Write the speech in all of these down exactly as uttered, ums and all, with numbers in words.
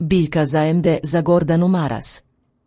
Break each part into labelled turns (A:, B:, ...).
A: Biljka za em de za Gordanu Maras.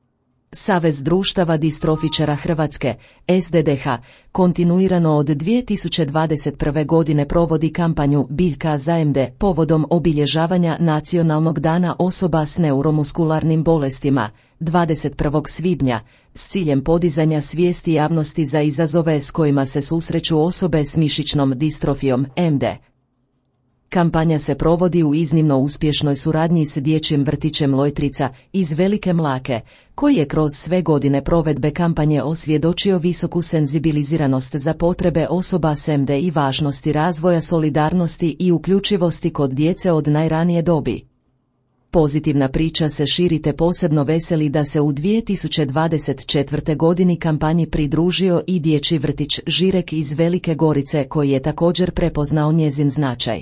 A: Savez društava distrofičara Hrvatske, es de de ha, kontinuirano od dvije tisuće dvadeset prve. godine provodi kampanju Biljka za em de povodom obilježavanja Nacionalnog dana osoba s neuromuskularnim bolestima, dvadeset prvog svibnja, s ciljem podizanja svijesti javnosti za izazove s kojima se susreću osobe s mišićnom distrofijom em de. Kampanja se provodi u iznimno uspješnoj suradnji s dječjim vrtićem Lojtrica iz Velike Mlake, koji je kroz sve godine provedbe kampanje osvjedočio visoku senzibiliziranost za potrebe osoba s em de i važnosti razvoja solidarnosti i uključivosti kod djece od najranije dobi. Pozitivna priča se širi te posebno veseli da se u dvije tisuće dvadeset četvrtoj. godini kampanji pridružio i dječji vrtić Žirek iz Velike Gorice koji je također prepoznao njezin značaj.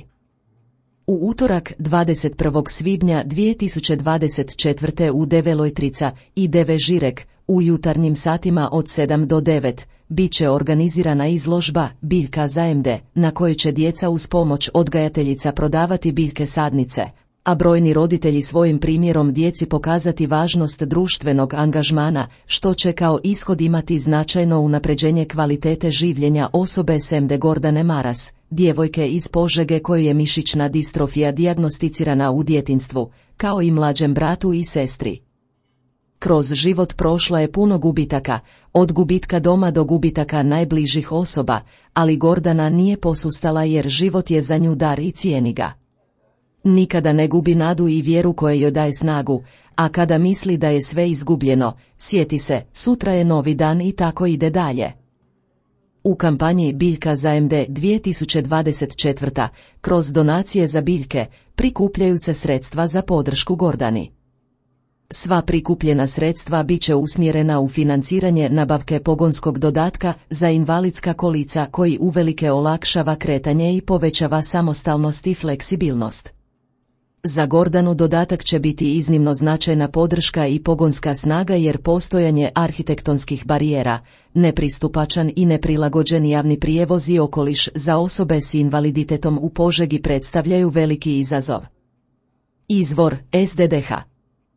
A: U utorak dvadeset prvog svibnja dvije tisuće dvadeset četvrte. u de ve Lojtrica i de ve Žirek, u jutarnjim satima od sedam do devet, bit će organizirana izložba Biljka za em de, na kojoj će djeca uz pomoć odgajateljica prodavati biljke sadnice, a brojni roditelji svojim primjerom djeci pokazati važnost društvenog angažmana, što će kao ishod imati značajno unapređenje kvalitete življenja osobe s em de Gordane Maras, djevojke iz Požege kojoj je mišićna distrofija dijagnosticirana u djetinjstvu, kao i mlađem bratu i sestri. Kroz život prošla je puno gubitaka, od gubitka doma do gubitaka najbližih osoba, ali Gordana nije posustala jer život je za nju dar i cijeni ga. Nikada ne gubi nadu i vjeru koje joj daje snagu, a kada misli da je sve izgubljeno, sjeti se, sutra je novi dan i tako ide dalje. U kampanji Biljka za em de dvije tisuće dvadeset četvrta. kroz donacije za biljke, prikupljaju se sredstva za podršku Gordani. Sva prikupljena sredstva bit će usmjerena u financiranje nabavke pogonskog dodatka za invalidska kolica koji uvelike olakšava kretanje i povećava samostalnost i fleksibilnost. Za Gordanu dodatak će biti iznimno značajna podrška i pogonska snaga jer postojanje arhitektonskih barijera, nepristupačan i neprilagođen javni prijevoz i okoliš za osobe s invaliditetom u Požegi predstavljaju veliki izazov. Izvor es de de ha